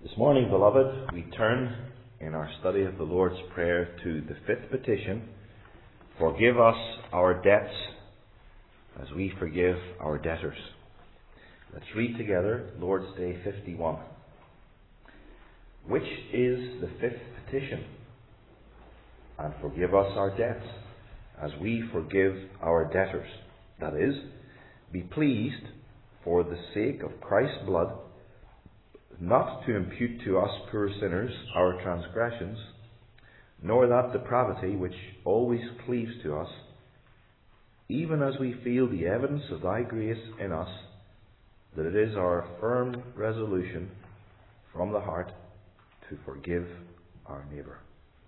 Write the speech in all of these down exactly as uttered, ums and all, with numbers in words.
This morning, beloved, we turn in our study of the Lord's Prayer to the fifth petition: forgive us our debts as we forgive our debtors. Let's read together Lord's Day fifty-one. Which is the fifth petition? And forgive us our debts as we forgive our debtors. That is, be pleased, for the sake of Christ's blood, not to impute to us poor sinners our transgressions, nor that depravity which always cleaves to us, even as we feel the evidence of thy grace in us, that it is our firm resolution from the heart to forgive our neighbour.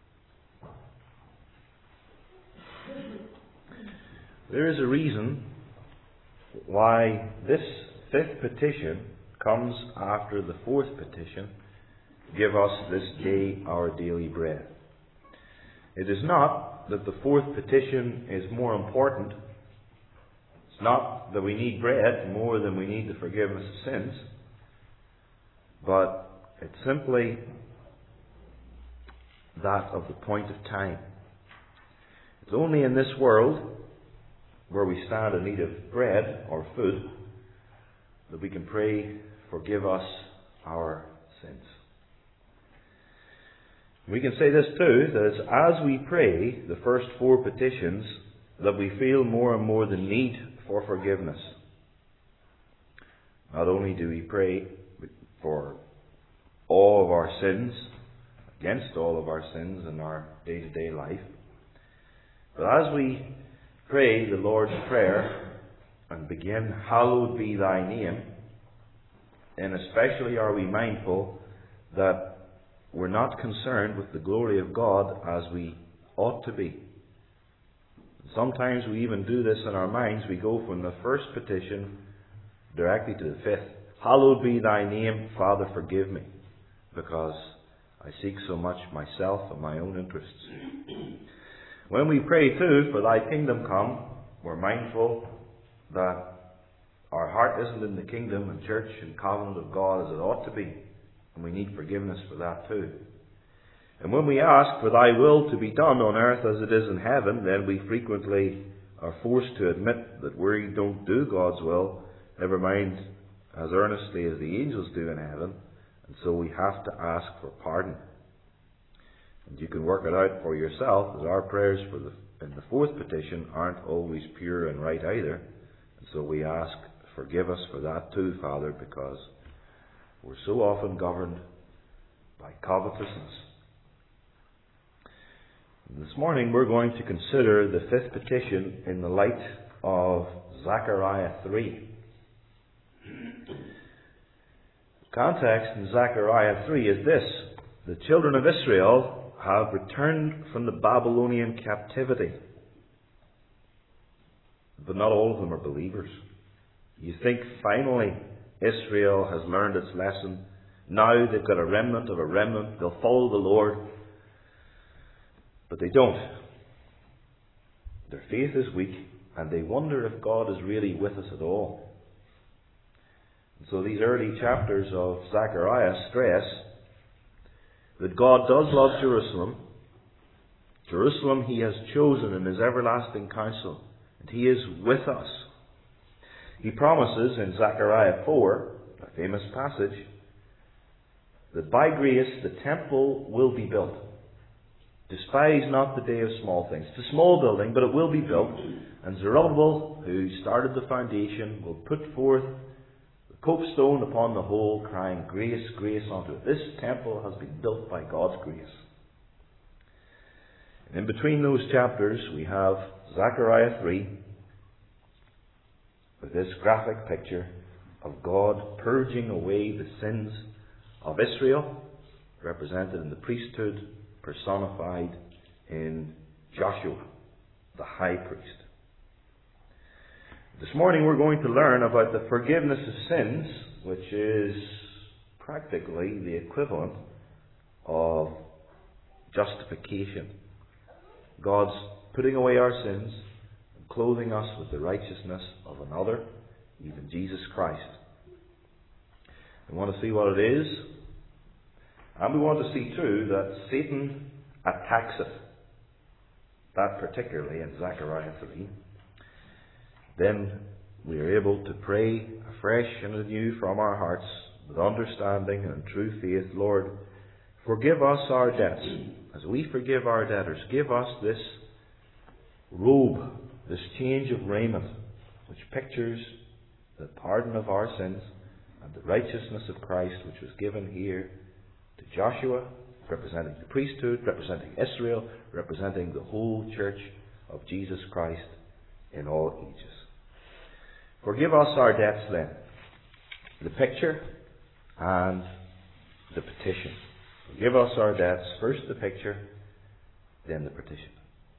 There is a reason why this fifth petition comes after the fourth petition: give us this day our daily bread. It is not that the fourth petition is more important. It's not that we need bread more than we need the forgiveness of sins. But it's simply that of the point of time. It's only in this world where we stand in need of bread or food that we can pray, forgive us our sins. We can say this too, that it's as we pray the first four petitions that we feel more and more the need for forgiveness. Not only do we pray for all of our sins, against all of our sins in our day-to-day life, but as we pray the Lord's Prayer and begin, hallowed be thy name, and especially are we mindful that we're not concerned with the glory of God as we ought to be. Sometimes we even do this in our minds. We go from the first petition directly to the fifth. Hallowed be thy name, Father, forgive me, because I seek so much myself and my own interests. When we pray too, for thy kingdom come, we're mindful that our heart isn't in the kingdom and church and covenant of God as it ought to be, and we need forgiveness for that too. And when we ask for thy will to be done on earth as it is in heaven, then we frequently are forced to admit that we don't do God's will, never mind as earnestly as the angels do in heaven, and so we have to ask for pardon. And you can work it out for yourself, as our prayers for the, in the fourth petition aren't always pure and right either. And so we ask, forgive us for that too, Father, because we're so often governed by covetousness. And this morning we're going to consider the fifth petition in the light of Zechariah three. The context in Zechariah three is this: the children of Israel have returned from the Babylonian captivity. But not all of them are believers. You think finally Israel has learned its lesson. Now they've got a remnant of a remnant. They'll follow the Lord. But they don't. Their faith is weak, and they wonder if God is really with us at all. And so these early chapters of Zechariah stress that God does love Jerusalem. Jerusalem he has chosen in his everlasting counsel, and he is with us. He promises in Zechariah four, a famous passage, that by grace the temple will be built. Despise not the day of small things. It's a small building, but it will be built. And Zerubbabel, who started the foundation, will put forth copestone upon the whole, crying, grace, grace unto it. This temple has been built by God's grace. And in between those chapters we have Zechariah three, with this graphic picture of God purging away the sins of Israel, represented in the priesthood, personified in Joshua, the high priest. This morning we're going to learn about the forgiveness of sins, which is practically the equivalent of justification. God's putting away our sins and clothing us with the righteousness of another, even Jesus Christ. We want to see what it is. And we want to see too that Satan attacks it. That particularly in Zechariah three. Then we are able to pray afresh and anew from our hearts with understanding and true faith. Lord, forgive us our debts as we forgive our debtors. Give us this robe, this change of raiment, which pictures the pardon of our sins and the righteousness of Christ, which was given here to Joshua, representing the priesthood, representing Israel, representing the whole church of Jesus Christ in all ages. Forgive us our debts then. The picture and the petition. Forgive us our debts. First the picture, then the petition.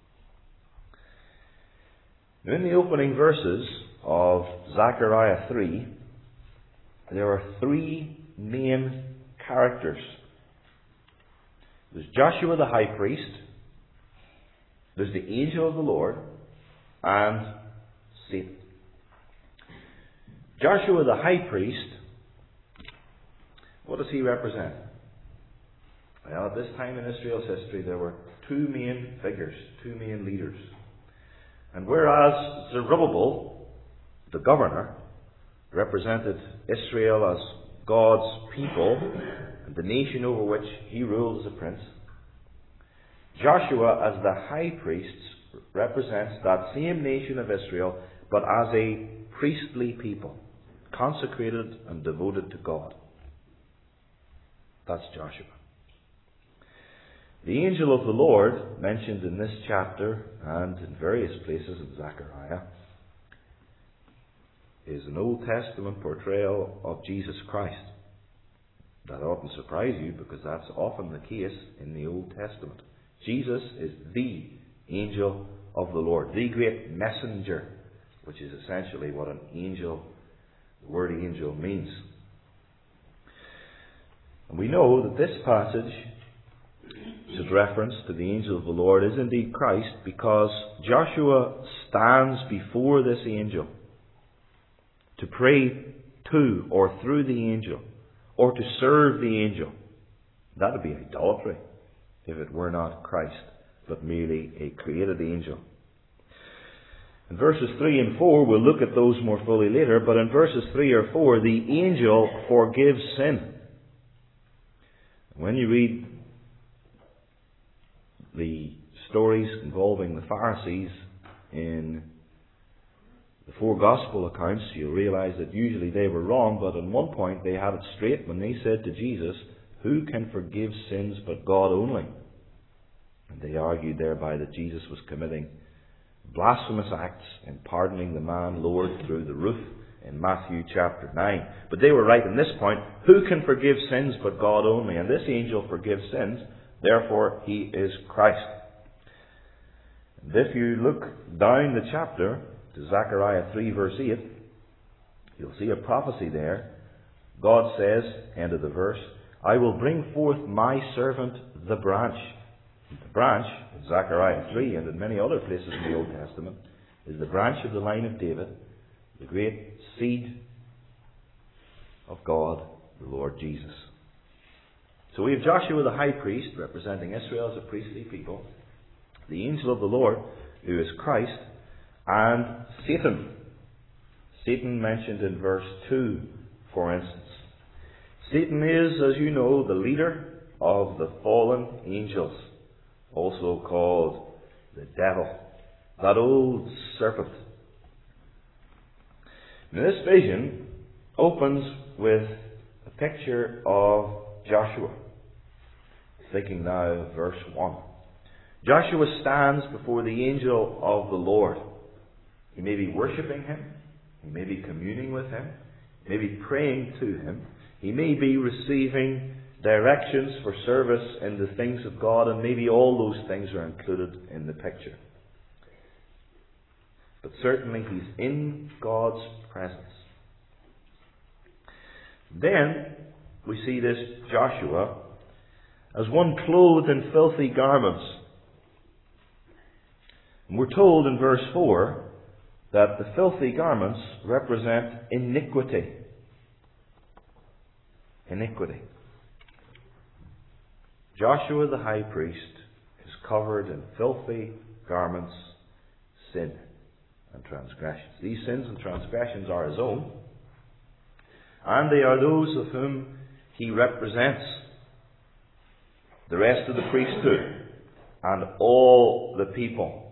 Now, in the opening verses of Zechariah three, there are three main characters. There's Joshua the high priest, there's the angel of the Lord, and Satan. Joshua the high priest, what does he represent? Well, at this time in Israel's history, there were two main figures, two main leaders. And whereas Zerubbabel, the governor, represented Israel as God's people and the nation over which he ruled as a prince, Joshua as the high priest represents that same nation of Israel, but as a priestly people, consecrated and devoted to God. That's Joshua. The angel of the Lord, mentioned in this chapter and in various places in Zechariah, is an Old Testament portrayal of Jesus Christ. That oughtn't surprise you, because that's often the case in the Old Testament. Jesus is the angel of the Lord, the great messenger, which is essentially what an angel, the word angel, means. And we know that this passage, which is reference to the angel of the Lord, is indeed Christ, because Joshua stands before this angel to pray to or through the angel, or to serve the angel. That would be idolatry if it were not Christ, but merely a created angel. In verses three and four, we'll look at those more fully later, but in verses three or four, the angel forgives sin. When you read the stories involving the Pharisees in the four gospel accounts, you'll realize that usually they were wrong, but at one point they had it straight when they said to Jesus, "Who can forgive sins but God only?" And they argued thereby that Jesus was committing blasphemous acts in pardoning the man lowered through the roof in Matthew chapter nine. But they were right on this point. Who can forgive sins but God only? And this angel forgives sins, therefore he is Christ. And if you look down the chapter to Zechariah three verse eight, you'll see a prophecy there. God says, end of the verse, "I will bring forth my servant the branch." The branch, in Zechariah three and in many other places in the Old Testament, is the branch of the line of David, the great seed of God, the Lord Jesus. So we have Joshua the high priest, representing Israel as a priestly people, the angel of the Lord, who is Christ, and Satan. Satan mentioned in verse two, for instance. Satan is, as you know, the leader of the fallen angels, also called the devil, that old serpent. Now, this vision opens with a picture of Joshua. Thinking now of verse one. Joshua stands before the angel of the Lord. He may be worshipping him. He may be communing with him. He may be praying to him. He may be receiving directions for service in the things of God, and maybe all those things are included in the picture. But certainly he's in God's presence. Then we see this Joshua as one clothed in filthy garments. And we're told in verse four that the filthy garments represent iniquity. Iniquity. Joshua the high priest is covered in filthy garments, sin and transgressions. These sins and transgressions are his own, and they are those of whom he represents the rest of the priesthood and all the people.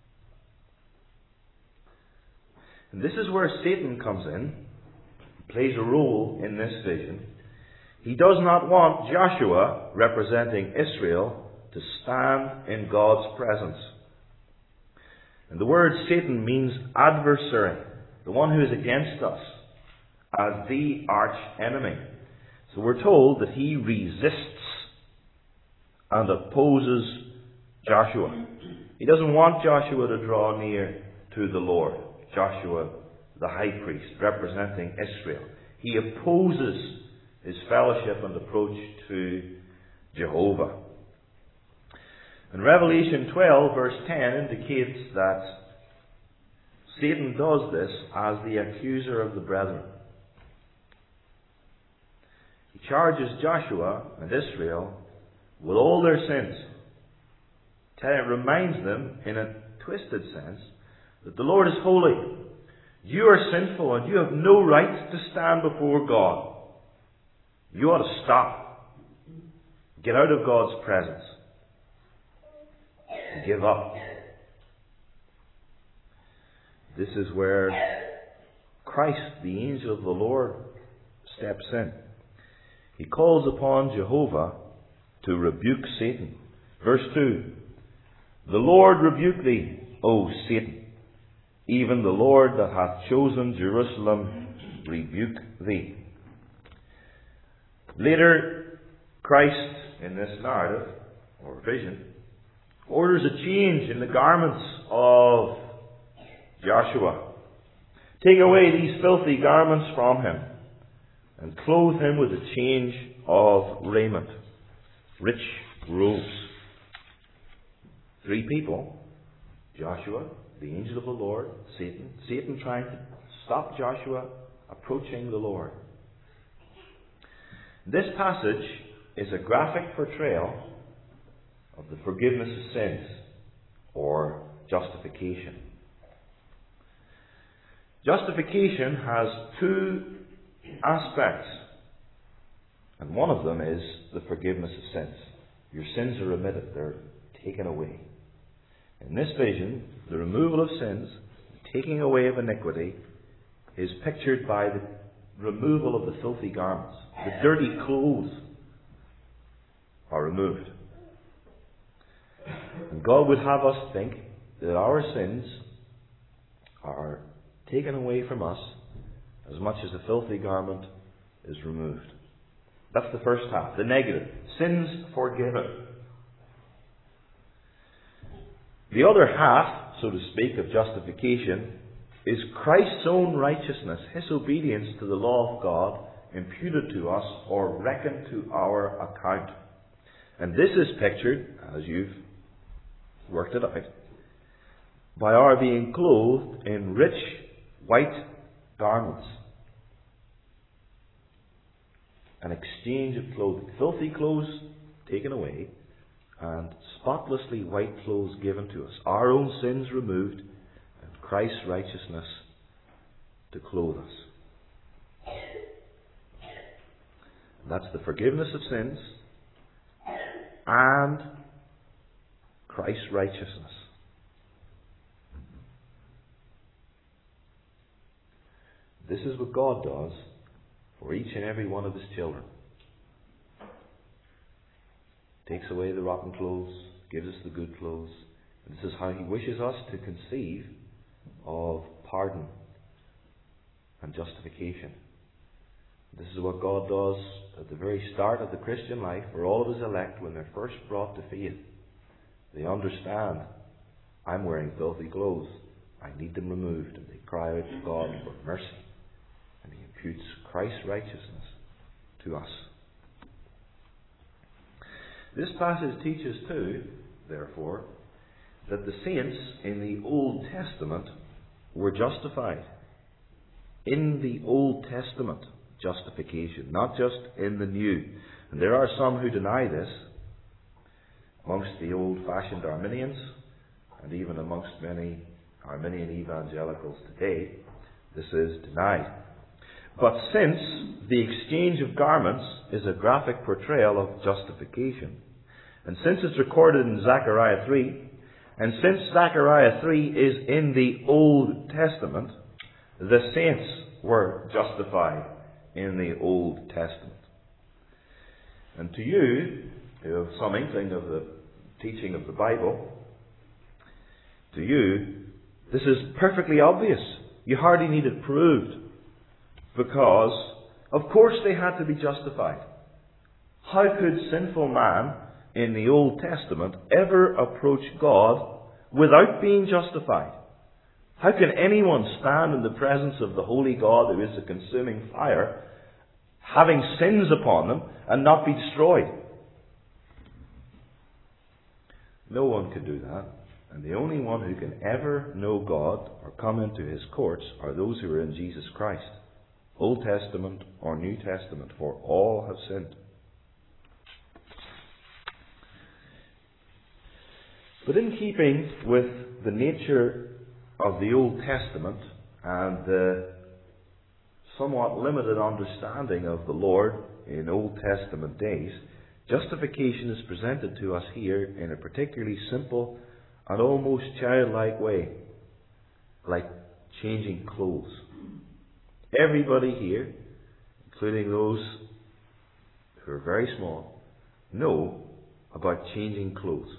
And this is where Satan comes in, plays a role in this vision. He does not want Joshua, representing Israel, to stand in God's presence. And the word Satan means adversary, the one who is against us, as the arch enemy. So we're told that he resists and opposes Joshua. He doesn't want Joshua to draw near to the Lord. Joshua, the high priest, representing Israel. He opposes his fellowship and approach to Jehovah. And Revelation twelve verse ten indicates that Satan does this as the accuser of the brethren. He charges Joshua and Israel with all their sins. It reminds them, in a twisted sense, that the Lord is holy. You are sinful and you have no right to stand before God. You ought to stop. Get out of God's presence. And give up. This is where Christ, the angel of the Lord, steps in. He calls upon Jehovah to rebuke Satan. Verse two. The Lord rebuke thee, O Satan. Even the Lord that hath chosen Jerusalem rebuke thee. Later, Christ, in this narrative, or vision, orders a change in the garments of Joshua. Take away these filthy garments from him, and clothe him with a change of raiment, rich robes. Three people, Joshua, the angel of the Lord, Satan, Satan trying to stop Joshua approaching the Lord. This passage is a graphic portrayal of the forgiveness of sins, or justification. Justification has two aspects, and one of them is the forgiveness of sins. Your sins are remitted, they're taken away. In this vision, the removal of sins, the taking away of iniquity, is pictured by the removal of the filthy garments. The dirty clothes are removed. And God would have us think that our sins are taken away from us as much as the filthy garment is removed. That's the first half, the negative. Sins forgiven. The other half, so to speak, of justification is Christ's own righteousness, his obedience to the law of God, imputed to us or reckoned to our account. And this is pictured, as you've worked it out, by our being clothed in rich white garments. An exchange of clothing. Filthy clothes taken away, and spotlessly white clothes given to us. Our own sins removed, and Christ's righteousness to clothe us. That's the forgiveness of sins and Christ's righteousness. This is what God does for each and every one of his children. Takes away the rotten clothes, gives us the good clothes. And this is how he wishes us to conceive of pardon and justification. This is what God does at the very start of the Christian life for all of his elect when they're first brought to faith. They understand, I'm wearing filthy clothes. I need them removed. And they cry out to God for mercy. And he imputes Christ's righteousness to us. This passage teaches too, therefore, that the saints in the Old Testament were justified. In the Old Testament, justification, not just in the New. And there are some who deny this, amongst the old-fashioned Arminians, and even amongst many Arminian evangelicals today, this is denied. But since the exchange of garments is a graphic portrayal of justification, and since it's recorded in Zechariah three, and since Zechariah three is in the Old Testament, the saints were justified in the Old Testament. And to you, who have some inkling of the teaching of the Bible, to you, this is perfectly obvious. You hardly need it proved. Because, of course, they had to be justified. How could sinful man in the Old Testament ever approach God without being justified? How can anyone stand in the presence of the holy God who is a consuming fire, having sins upon them, and not be destroyed? No one could do that. And the only one who can ever know God or come into His courts are those who are in Jesus Christ. Old Testament or New Testament, for all have sinned. But in keeping with the nature of the Old Testament and the somewhat limited understanding of the Lord in Old Testament days, justification is presented to us here in a particularly simple and almost childlike way, like changing clothes. Everybody here, including those who are very small, know about changing clothes.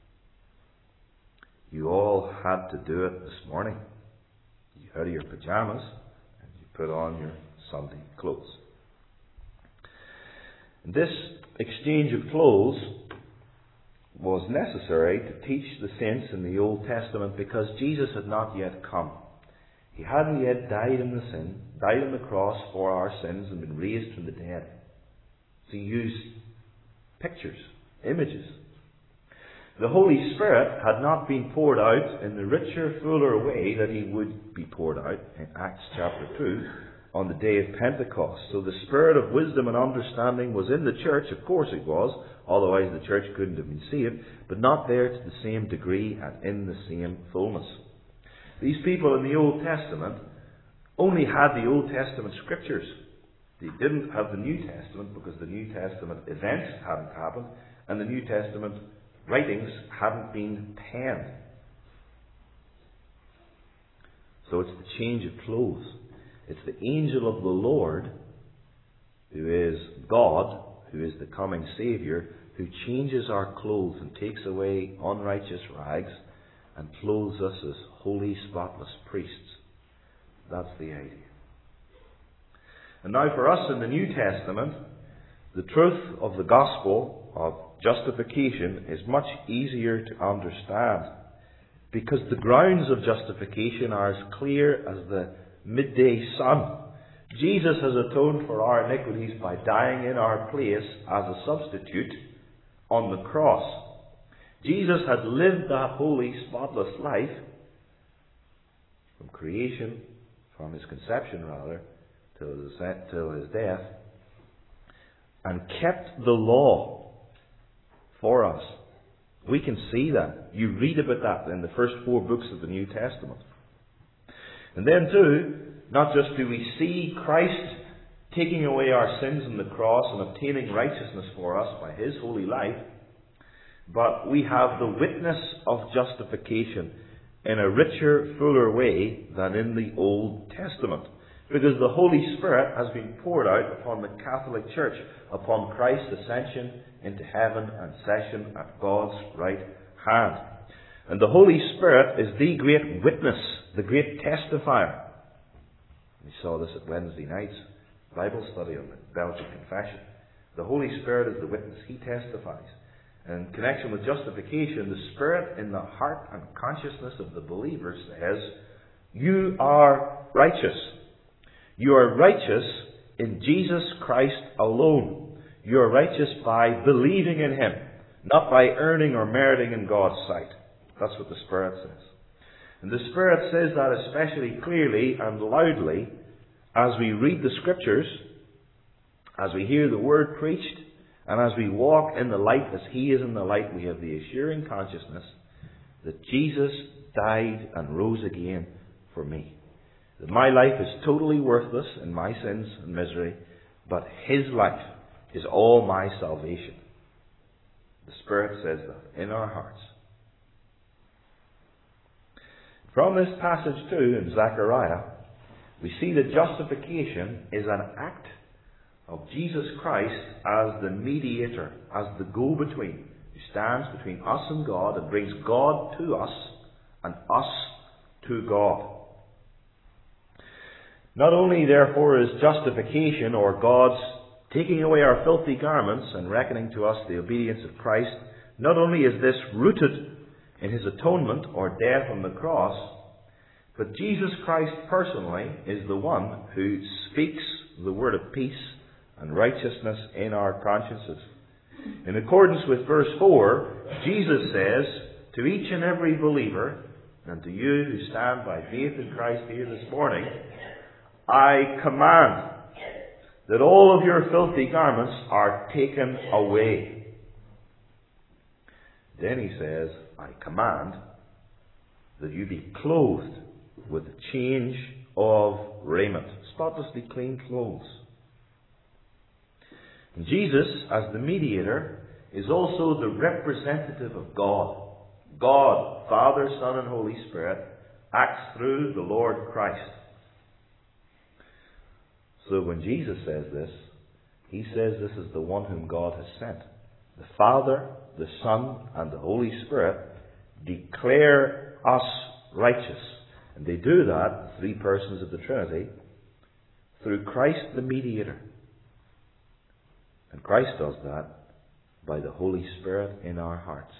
You all had to do it this morning. You out of your pajamas and you put on your Sunday clothes. And this exchange of clothes was necessary to teach the saints in the Old Testament because Jesus had not yet come. He hadn't yet died in the sin, died on the cross for our sins and been raised from the dead. So he used pictures, images. The Holy Spirit had not been poured out in the richer, fuller way that He would be poured out in Acts chapter two on the day of Pentecost. So the Spirit of wisdom and understanding was in the church, of course it was, otherwise the church couldn't have been saved, but not there to the same degree and in the same fullness. These people in the Old Testament only had the Old Testament scriptures. They didn't have the New Testament because the New Testament events hadn't happened and the New Testament writings hadn't been penned. So it's the change of clothes. It's the angel of the Lord, who is God, who is the coming Saviour, who changes our clothes and takes away unrighteous rags and clothes us as holy, spotless priests. That's the idea. And now for us in the New Testament, the truth of the gospel of justification is much easier to understand because the grounds of justification are as clear as the midday sun. Jesus has atoned for our iniquities by dying in our place as a substitute on the cross. Jesus had lived that holy, spotless life from creation, from His conception rather, till his, till his death, and kept the law for us. We can see that. You read about that in the first four books of the New Testament. And then too, not just do we see Christ taking away our sins on the cross and obtaining righteousness for us by His holy life, but we have the witness of justification in a richer, fuller way than in the Old Testament. Because the Holy Spirit has been poured out upon the Catholic Church, upon Christ's ascension into heaven and session at God's right hand. And the Holy Spirit is the great witness, the great testifier. We saw this at Wednesday night's Bible study on the Belgian Confession. The Holy Spirit is the witness. He testifies. And in connection with justification, the Spirit in the heart and consciousness of the believer says, you are righteous. You are righteous in Jesus Christ alone. You are righteous by believing in Him, not by earning or meriting in God's sight. That's what the Spirit says. And the Spirit says that especially clearly and loudly as we read the Scriptures, as we hear the Word preached, And as we walk in the light as He is in the light, we have the assuring consciousness that Jesus died and rose again for me. That my life is totally worthless in my sins and misery, but His life is all my salvation. The Spirit says that in our hearts. From this passage too in Zechariah, we see that justification is an act of Jesus Christ as the mediator, as the go-between, who stands between us and God and brings God to us and us to God. Not only, therefore, is justification, or God's taking away our filthy garments and reckoning to us the obedience of Christ, not only is this rooted in His atonement or death on the cross, but Jesus Christ personally is the one who speaks the word of peace and righteousness in our consciences. In accordance with verse four, Jesus says to each and every believer, and to you who stand by faith in Christ here this morning, I command that all of your filthy garments are taken away. Then He says, I command that you be clothed with a change of raiment, spotlessly clean clothes. And Jesus, as the mediator, is also the representative of God. God, Father, Son, and Holy Spirit, acts through the Lord Christ. So when Jesus says this, He says this is the one whom God has sent. The Father, the Son, and the Holy Spirit declare us righteous. And they do that, three persons of the Trinity, through Christ the mediator. And Christ does that by the Holy Spirit in our hearts.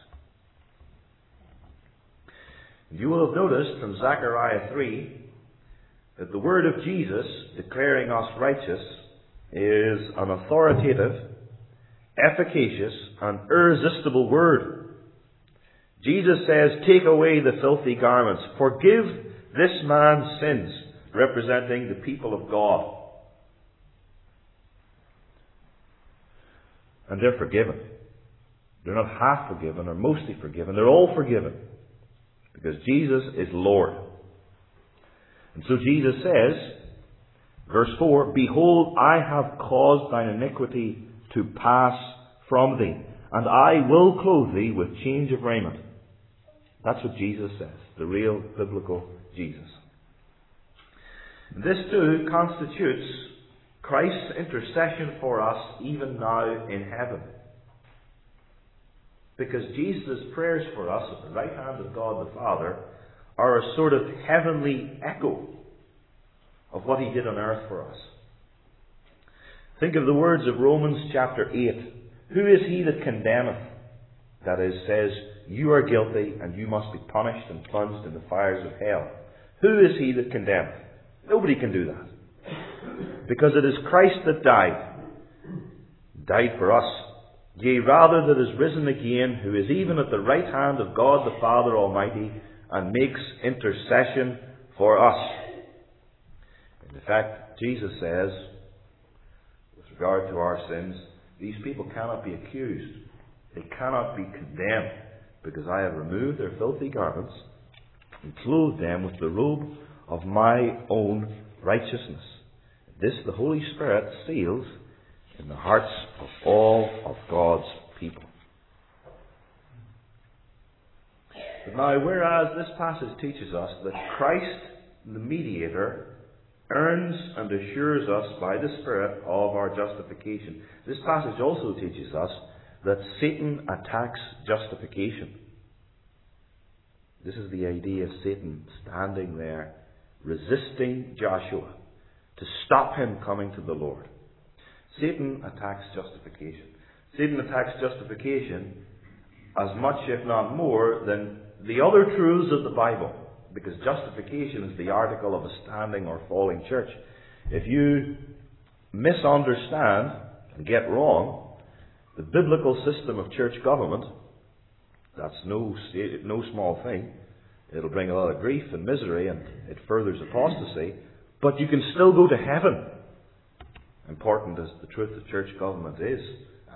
You will have noticed from Zechariah three that the word of Jesus declaring us righteous is an authoritative, efficacious, and irresistible word. Jesus says, take away the filthy garments. Forgive this man's sins, representing the people of God. And they're forgiven. They're not half forgiven or mostly forgiven. They're all forgiven. Because Jesus is Lord. And so Jesus says, verse four, behold, I have caused thine iniquity to pass from thee, and I will clothe thee with change of raiment. That's what Jesus says, the real biblical Jesus. This too constitutes Christ's intercession for us even now in heaven. Because Jesus' prayers for us at the right hand of God the Father are a sort of heavenly echo of what He did on earth for us. Think of the words of Romans chapter eight. Who is he that condemneth? That is, says, you are guilty and you must be punished and plunged in the fires of hell. Who is he that condemneth? Nobody can do that. Because it is Christ that died. Died for us. Yea, rather that is risen again, who is even at the right hand of God the Father Almighty, and makes intercession for us. In fact, Jesus says, with regard to our sins, these people cannot be accused. They cannot be condemned, because I have removed their filthy garments and clothed them with the robe of my own righteousness. This the Holy Spirit seals in the hearts of all of God's people. But now, whereas this passage teaches us that Christ, the mediator, earns and assures us by the Spirit of our justification, this passage also teaches us that Satan attacks justification. This is the idea of Satan standing there, resisting Joshua to stop him coming to the Lord. Satan attacks justification. Satan attacks justification as much, if not more, than the other truths of the Bible. Because justification is the article of a standing or falling church. If you misunderstand and get wrong the biblical system of church government, that's no, no small thing. It'll bring a lot of grief and misery, and it furthers apostasy. But you can still go to heaven. Important as the truth of church government is,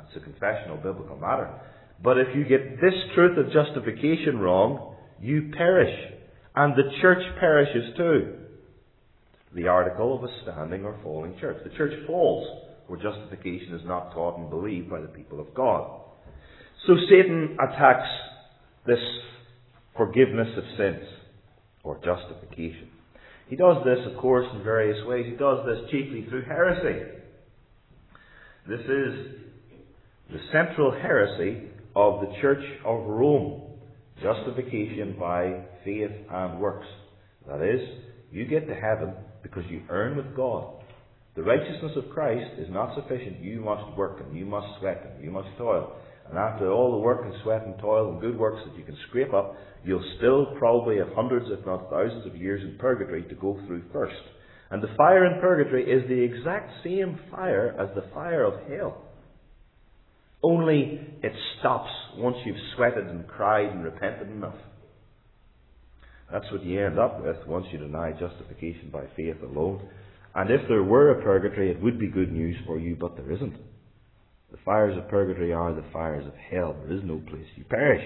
It's a confessional biblical matter. But if you get this truth of justification wrong, you perish. And the church perishes too. The article of a standing or falling church. The church falls where justification is not taught and believed by the people of God. So Satan attacks this forgiveness of sins, or justification. He does this, of course, in various ways. He does this chiefly through heresy. This is the central heresy of the Church of Rome. Justification by faith and works. That is, you get to heaven because you earn with God. The righteousness of Christ is not sufficient. You must work and you must sweat and you must toil. And after all the work and sweat and toil and good works that you can scrape up, you'll still probably have hundreds, if not thousands of years in purgatory to go through first. And the fire in purgatory is the exact same fire as the fire of hell. Only it stops once you've sweated and cried and repented enough. That's what you end up with once you deny justification by faith alone. And if there were a purgatory, it would be good news for you, but there isn't. The fires of purgatory are the fires of hell. There is no place. You perish.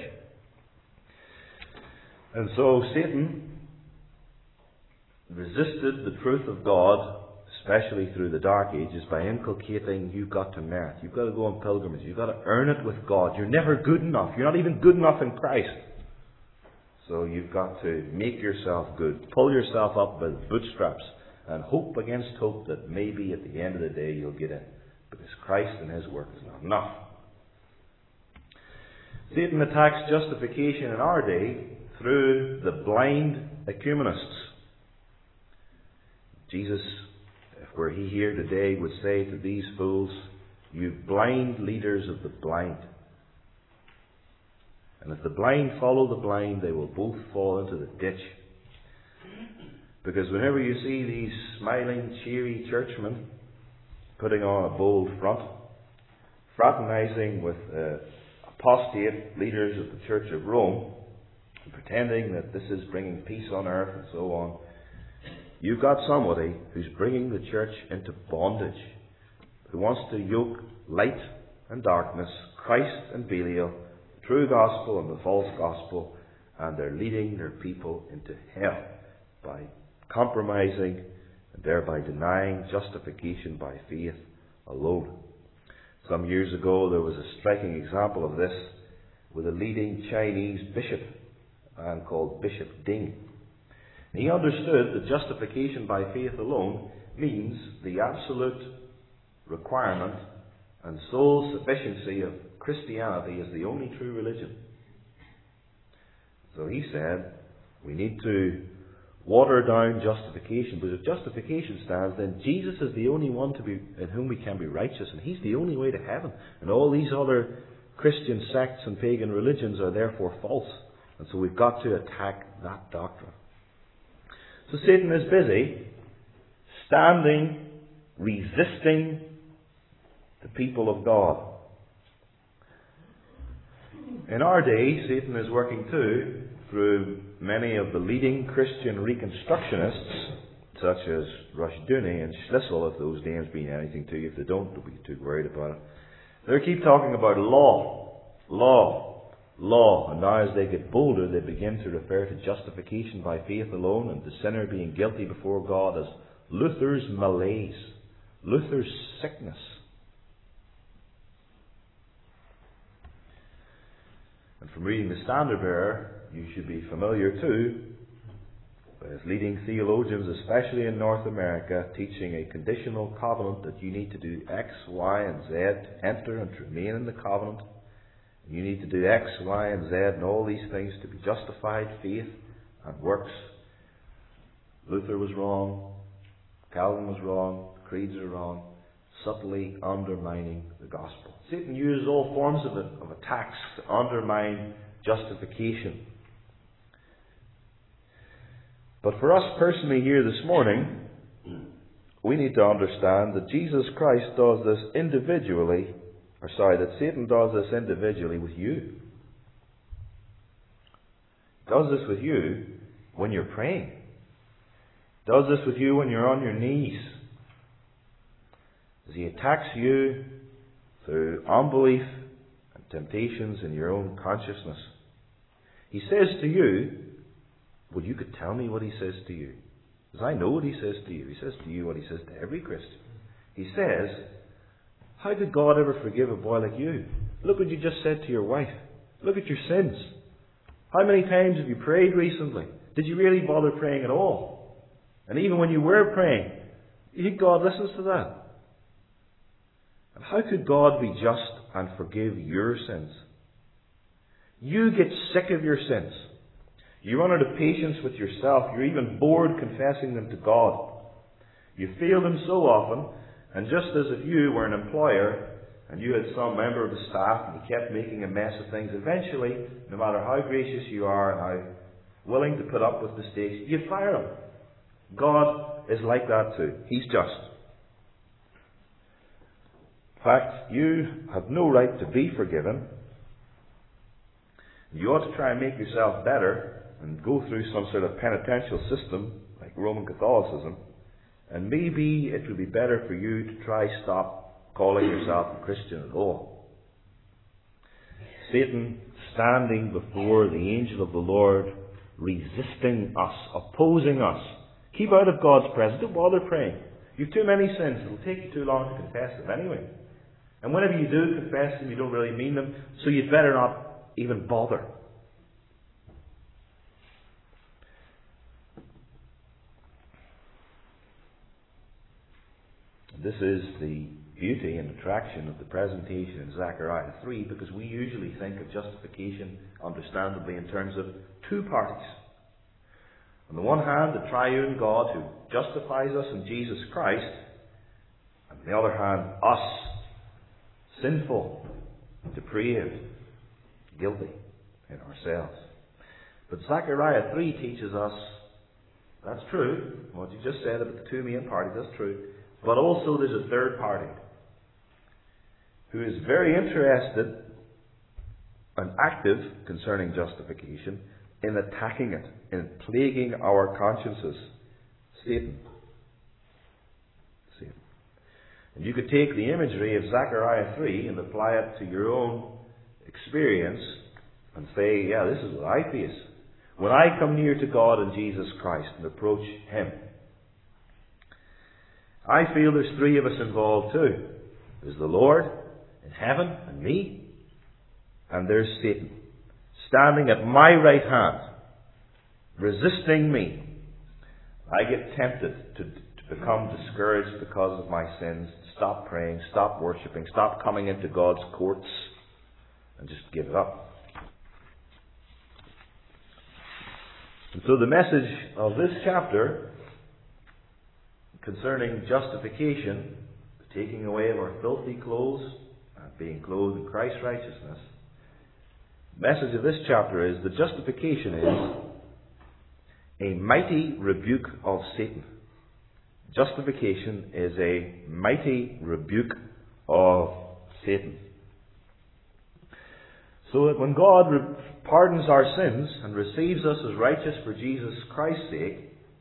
And so Satan resisted the truth of God, especially through the Dark Ages, by inculcating you've got to merit. You've got to go on pilgrimage. You've got to earn it with God. You're never good enough. You're not even good enough in Christ. So you've got to make yourself good. Pull yourself up by the bootstraps and hope against hope that maybe at the end of the day you'll get in. Because Christ and His work is not enough. Satan attacks justification in our day through the blind ecumenists. Jesus, if were He here today, would say to these fools, you blind leaders of the blind. And if the blind follow the blind, they will both fall into the ditch. Because whenever you see these smiling, cheery churchmen putting on a bold front, fraternizing with uh, apostate leaders of the Church of Rome, and pretending that this is bringing peace on earth and so on, you've got somebody who's bringing the church into bondage, who wants to yoke light and darkness, Christ and Belial, the true gospel and the false gospel, and they're leading their people into hell by compromising and thereby denying justification by faith alone. Some years ago there was a striking example of this with a leading Chinese bishop, a man called Bishop Ding. He understood that justification by faith alone means the absolute requirement and sole sufficiency of Christianity as the only true religion. So he said, we need to water down justification, but if justification stands, then Jesus is the only one to be in whom we can be righteous, and He's the only way to heaven. And all these other Christian sects and pagan religions are therefore false. And so we've got to attack that doctrine. So Satan is busy standing, resisting the people of God. In our day, Satan is working too through many of the leading Christian reconstructionists, such as Rushdoony and Schlissel, if those names mean anything to you. If they don't, don't be too worried about it. They keep talking about law, law, law, and now as they get bolder, they begin to refer to justification by faith alone and the sinner being guilty before God as Luther's malaise, Luther's sickness. And from reading the Standard Bearer, you should be familiar too with leading theologians, especially in North America, teaching a conditional covenant that you need to do X, Y, and Z to enter and to remain in the covenant. You need to do X, Y, and Z and all these things to be justified, faith and works. Luther was wrong. Calvin was wrong. The creeds are wrong. Subtly undermining the gospel. Satan uses all forms of, it, of attacks to undermine justification. But for us personally here this morning, we need to understand that Jesus Christ does this individually, or sorry, that Satan does this individually with you. He does this with you when you're praying. He does this with you when you're on your knees. As he attacks you through unbelief and temptations in your own consciousness. He says to you, well, you could tell me what he says to you. Because I know what he says to you. He says to you what he says to every Christian. He says, how could God ever forgive a boy like you? Look what you just said to your wife. Look at your sins. How many times have you prayed recently? Did you really bother praying at all? And even when you were praying, you think God listens to that? And how could God be just and forgive your sins? You get sick of your sins. You run out of patience with yourself. You're even bored confessing them to God. You fail them so often, and just as if you were an employer and you had some member of the staff and you kept making a mess of things, eventually, no matter how gracious you are and how willing to put up with mistakes, you fire him. God is like that too. He's just. In fact, you have no right to be forgiven. You ought to try and make yourself better and go through some sort of penitential system like Roman Catholicism. And maybe it would be better for you to try stop calling yourself a Christian at all. Satan standing before the angel of the Lord, resisting us, opposing us. Keep out of God's presence. Don't bother praying. You've too many sins. It'll take you too long to confess them anyway. And whenever you do confess them, you don't really mean them, so you'd better not even bother. This is the beauty and attraction of the presentation in Zechariah three, because we usually think of justification, understandably, in terms of two parties. On the one hand, the triune God who justifies us in Jesus Christ, and on the other hand, us, sinful, depraved, guilty in ourselves. But Zechariah three teaches us that's true. What you just said about the two main parties, that's true. But also there's a third party who is very interested and active concerning justification in attacking it, in plaguing our consciences. Satan. Satan. And you could take the imagery of Zechariah three and apply it to your own experience and say, yeah, this is what I face. When I come near to God and Jesus Christ and approach Him, I feel there's three of us involved too. There's the Lord in heaven and me, and there's Satan standing at my right hand, resisting me. I get tempted to, to become discouraged because of my sins, stop praying, stop worshipping, stop coming into God's courts, and just give it up. And so the message of this chapter concerning justification, the taking away of our filthy clothes, and being clothed in Christ's righteousness, the message of this chapter is that justification is a mighty rebuke of Satan. Justification is a mighty rebuke of Satan. So that when God re- pardons our sins and receives us as righteous for Jesus Christ's sake,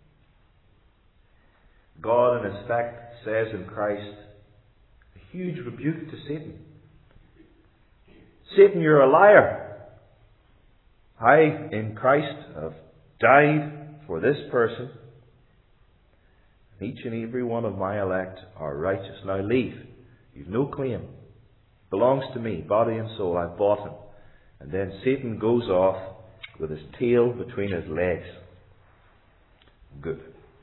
God, in effect, says in Christ a huge rebuke to Satan. Satan, you're a liar. I, in Christ, have died for this person. Each and every one of my elect are righteous. Now leave. You've no claim. Belongs to me, body and soul. I've bought him. And then Satan goes off with his tail between his legs. Good.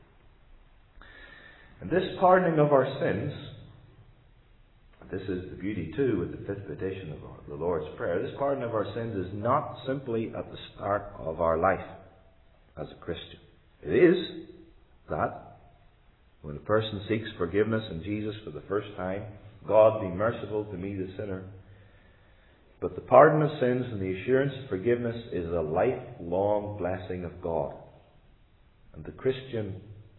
And this pardoning of our sins, this is the beauty too with the fifth petition of the Lord's Prayer, this pardon of our sins is not simply at the start of our life as a Christian. It is that when a person seeks forgiveness in Jesus for the first time, God be merciful to me the sinner. But the pardon of sins and the assurance of forgiveness is a lifelong blessing of God. And the Christian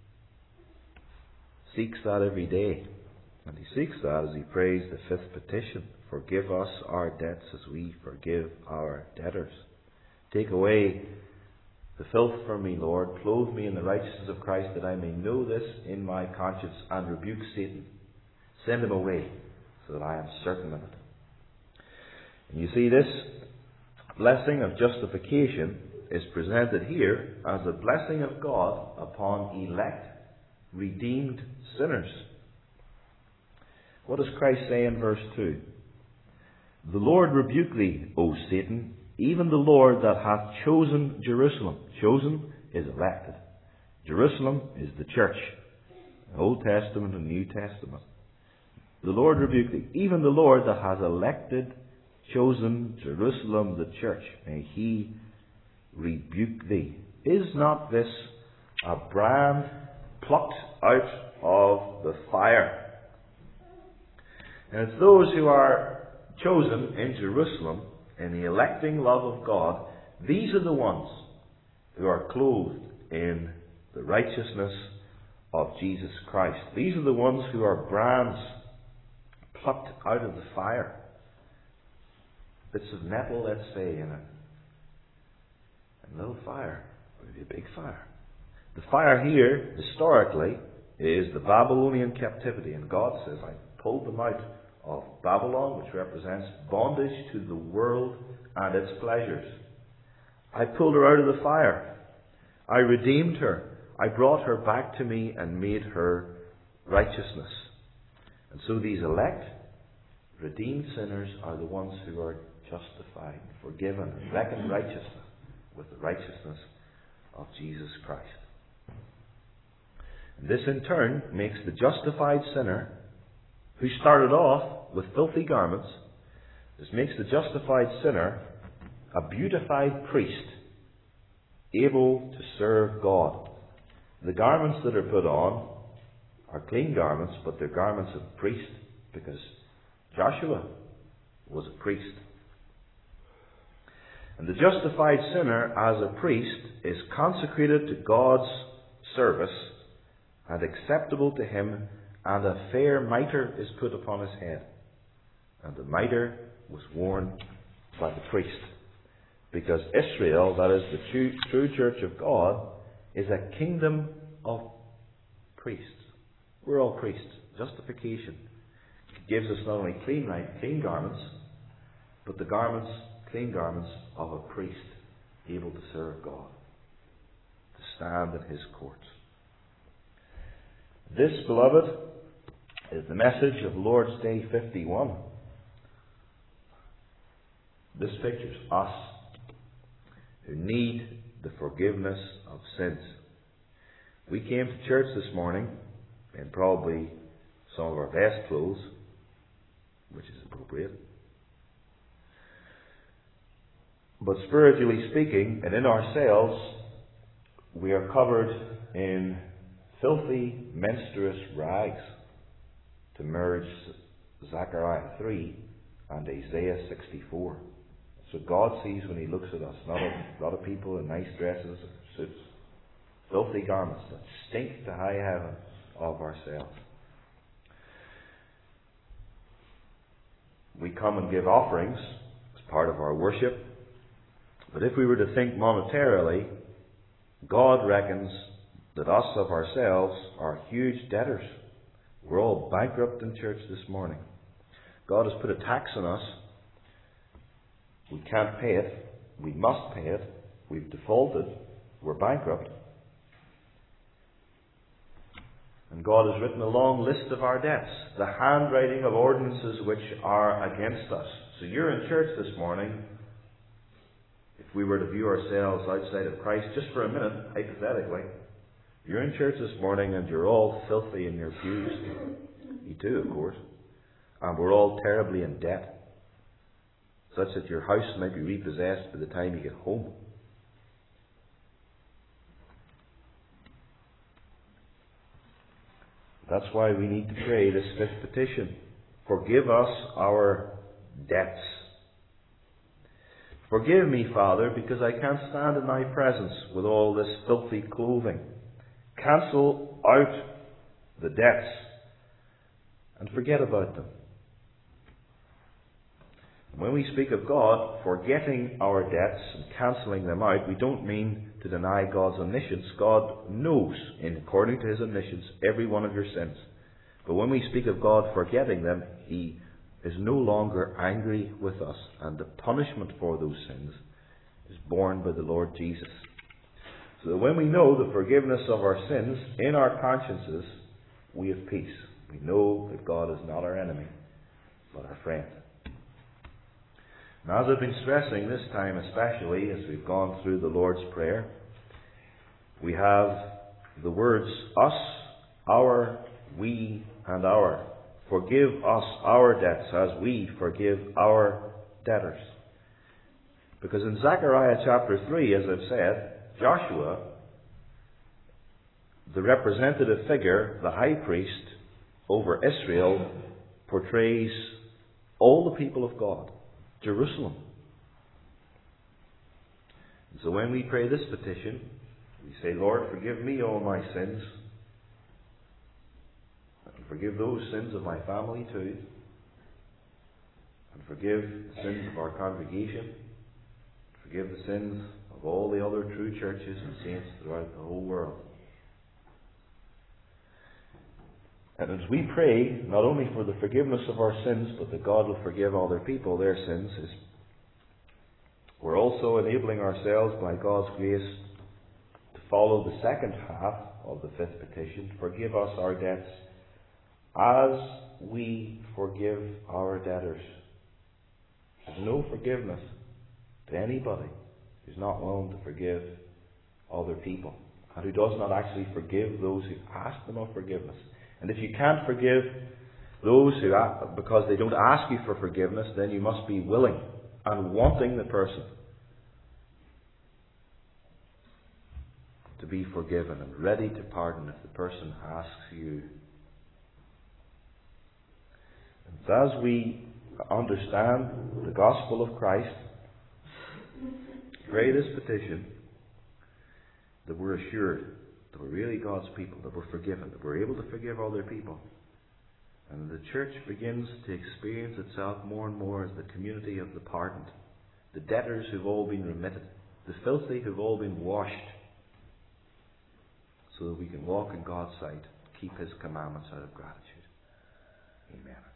seeks that every day. And he seeks that as he prays the fifth petition. Forgive us our debts as we forgive our debtors. Take away the filth from me, Lord. Clothe me in the righteousness of Christ, that I may know this in my conscience and rebuke Satan. Send him away. so that I am certain of it. And you see, this blessing of justification is presented here as a blessing of God upon elect, redeemed sinners. What does Christ say in verse two? The Lord rebuke thee, O Satan, even the Lord that hath chosen Jerusalem. Chosen is elected. Jerusalem is the church. Old Testament and New Testament. The Lord rebuke thee, even the Lord that has elected, chosen Jerusalem, the church. May he rebuke thee. Is not this a brand plucked out of the fire? And it's those who are chosen in Jerusalem, in the electing love of God, these are the ones who are clothed in the righteousness of Jesus Christ. These are the ones who are brands plucked out of the fire. Bits of metal, let's say, in a, a little fire, or maybe a big fire. The fire here, historically, is the Babylonian captivity. And God says, I pulled them out of Babylon, which represents bondage to the world and its pleasures. I pulled her out of the fire. I redeemed her. I brought her back to me and made her righteousness. And so these elect, redeemed sinners are the ones who are justified, forgiven, and reckoned righteous with the righteousness of Jesus Christ. And this in turn makes the justified sinner, who started off with filthy garments, this makes the justified sinner a beautified priest, able to serve God. The garments that are put on are clean garments, but they're garments of a priest, because Joshua was a priest. And the justified sinner, as a priest, is consecrated to God's service and acceptable to him, and a fair mitre is put upon his head. And the mitre was worn by the priest. Because Israel, that is the true, true church of God, is a kingdom of priests. We're all priests. Justification gives us not only clean, clean garments, but the garments, clean garments of a priest able to serve God, to stand in his courts. This, beloved, is the message of Lord's Day fifty-one. This pictures us who need the forgiveness of sins. We came to church this morning in probably some of our best clothes, which is appropriate. But spiritually speaking, and in ourselves, we are covered in filthy, menstruous rags, to merge Zechariah three and Isaiah sixty-four. So God sees when he looks at us, not a lot of people in nice dresses or suits, filthy garments that stink to high heaven of ourselves. We come and give offerings as part of our worship, but if we were to think monetarily, God reckons that us of ourselves are huge debtors. We're all bankrupt in church this morning. God has put a tax on us. We can't pay it. We must pay it. We've defaulted. We're bankrupt. And God has written a long list of our debts, the handwriting of ordinances which are against us. So you're in church this morning. If we were to view ourselves outside of Christ, just for a minute, hypothetically, you're in church this morning and you're all filthy in your pews. You too, of course. And we're all terribly in debt, such that your house might be repossessed by the time you get home. That's why we need to pray this fifth petition. Forgive us our debts. Forgive me, Father, because I can't stand in thy presence with all this filthy clothing. Cancel out the debts and forget about them. When we speak of God forgetting our debts and cancelling them out, we don't mean to deny God's omniscience. God knows, in according to his omniscience, every one of your sins. But when we speak of God forgetting them, he is no longer angry with us, and the punishment for those sins is borne by the Lord Jesus. So that when we know the forgiveness of our sins in our consciences, we have peace. We know that God is not our enemy, but our friend. Now, as I've been stressing this time, especially as we've gone through the Lord's Prayer, we have the words us, our, we, and our. Forgive us our debts as we forgive our debtors. Because in Zechariah chapter three, as I've said, Joshua, the representative figure, the high priest over Israel, portrays all the people of God, Jerusalem. And so when we pray this petition, we say, Lord, forgive me all my sins. And forgive those sins of my family too. And forgive the sins of our congregation. Forgive the sins of all the other true churches and saints throughout the whole world. And as we pray, not only for the forgiveness of our sins, but that God will forgive other people their sins, is we're also enabling ourselves by God's grace to follow the second half of the fifth petition. Forgive us our debts as we forgive our debtors. There's no forgiveness to anybody who's not willing to forgive other people, and who does not actually forgive those who ask them of forgiveness. And if you can't forgive those who, because they don't ask you for forgiveness, then you must be willing and wanting the person to be forgiven and ready to pardon if the person asks you. And as we understand the gospel of Christ, pray this petition, that we're assured that we're really God's people, that we're forgiven, that we're able to forgive other people. And the church begins to experience itself more and more as the community of the pardoned, the debtors who've all been remitted, the filthy who've all been washed, so that we can walk in God's sight, keep His commandments out of gratitude. Amen.